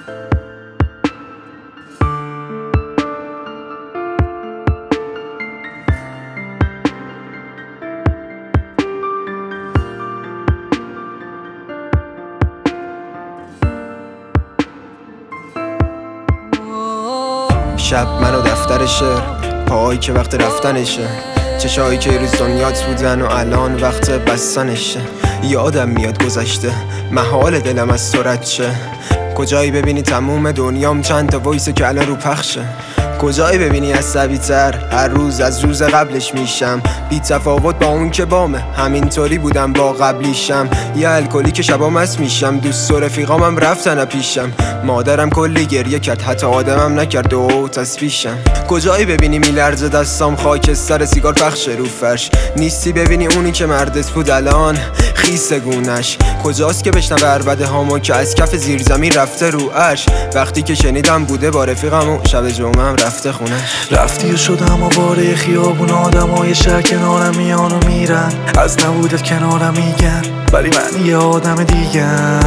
شب منو دفتر شعر، پاهایی که وقت رفتنشه، چشایی که روز دنیات بودن و الان وقت بستنشه. یادم میاد گذشته، محال دلم از تو رد شه. کجایی ببینی تموم دنیام چند تا وایسه که الان رو پخشه. کجایی ببینی عصبی تر، هر روز از روز قبلش میشم بی تفاوت با اون که بامه. همینطوری بودم با قبلیشم، یه الکلی که شبا مست میشم. دوست و رفیقامم رفتن پیشم، مادرم کلی گریه کرد حتی آدمم نکرد و تسبیشم. کجایی ببینی میلرزه دستام خاکستر سیگار پخش رو فرش. نیستی ببینی اونی که مردت بود الان خیس گونش. کجاست که بشنوه عربده هامو که از کف زیرزمین رفته رو عرش. وقتی که شنیدم بوده با رفیقم و شب جمعم رفته خونش. رفتی و شدم آواره خیابون، آدمای شهر کنارم میان و میرن، از نبودت کنارم میگن ولی من یه آدم دیگه.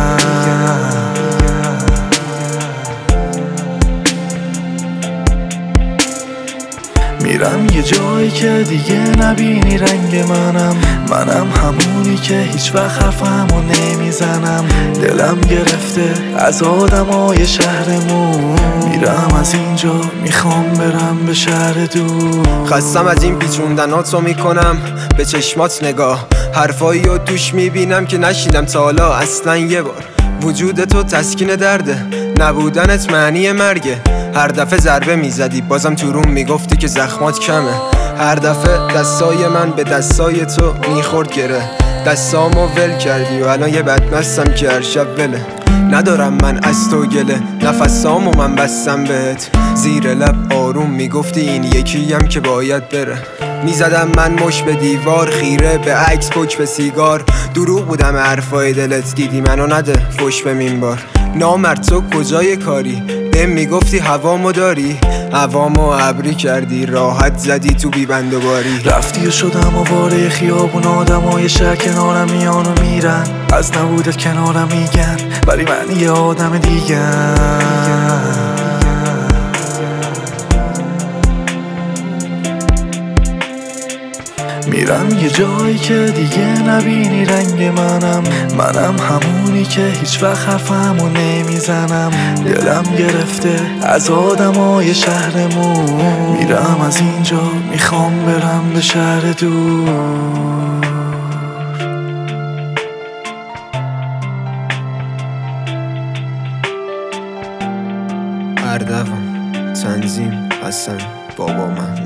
میرم یه جایی که دیگه نبینی رنگ منم همونی که هیچ وقت حرفمو نمیزنم. دلم گرفته از آدمای شهرمون، میرم از اینجا میخوام برم به شهر دور. خستم از این پیچوندناتو میکنم به چشمات نگاه، حرفایی رو توش میبینم که نشیدم تا حالا اصلا یه بار. وجود تو تسکین درده، نبودنت معنی مرگه. هر دفعه ضربه میزدی بازم تو روم میگفتی که زخمات کمه. هر دفعه دستای من به دستای تو میخورد گره، دستامو ول کردی و الان یه بدمستم که هر شب وله. ندارم من از تو گله، نفسامو من بستم بهت. زیر لب آروم میگفتی این یکیم که باید بره. میزدم من مش به دیوار، خیره به عکس پک به سیگار. دروغ بودم حرفای دلت، دیدی منو نده فش به منبار. نامرد تو کجای کاری، بهم میگفتی هوامو داری، هوامو ابری کردی راحت زدی تو بیبند و باری. رفتی و شدم آواره خیابون، آدمای شهر کنارم میان و میرن، از نبودت کنارم میگن ولی من یه آدم دیگه. میرم یه جایی که دیگه نبینی رنگ منم همونی که هیچ وقت حرفمو نمیزنم. دلم گرفته از آدمای شهرمون، میرم از اینجا میخوام برم به شهر دور. اردوان تنظیم حسن بابا محمود.